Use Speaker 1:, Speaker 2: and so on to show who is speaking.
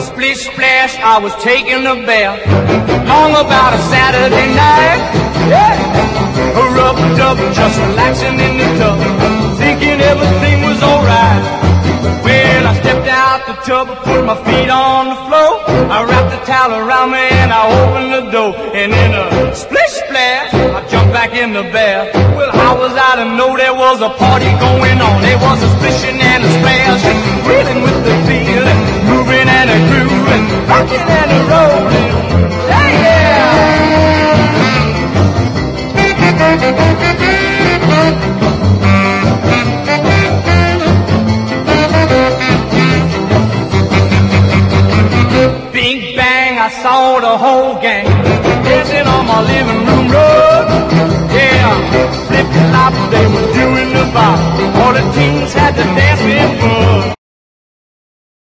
Speaker 1: splish splash, I was taking a bath. Long about a Saturday night, yeah. A rub-a-dub, just relaxing in the tub, thinking everything was alright. Well, I stepped out the tub, put my feet on the floor, I wrapped the towel around me and I opened the door. And in a splish splash, I jumped back in the bath. Well, how was I to know there was a party going on? There was a splishing and a splash, and reeling with the feeling, moving and a grooving, rocking and a rolling. Bing bang, I saw the whole gang dancing on my living room rug. Yeah, flip-flop, they were doing the bop. All the teens had to dance in fun.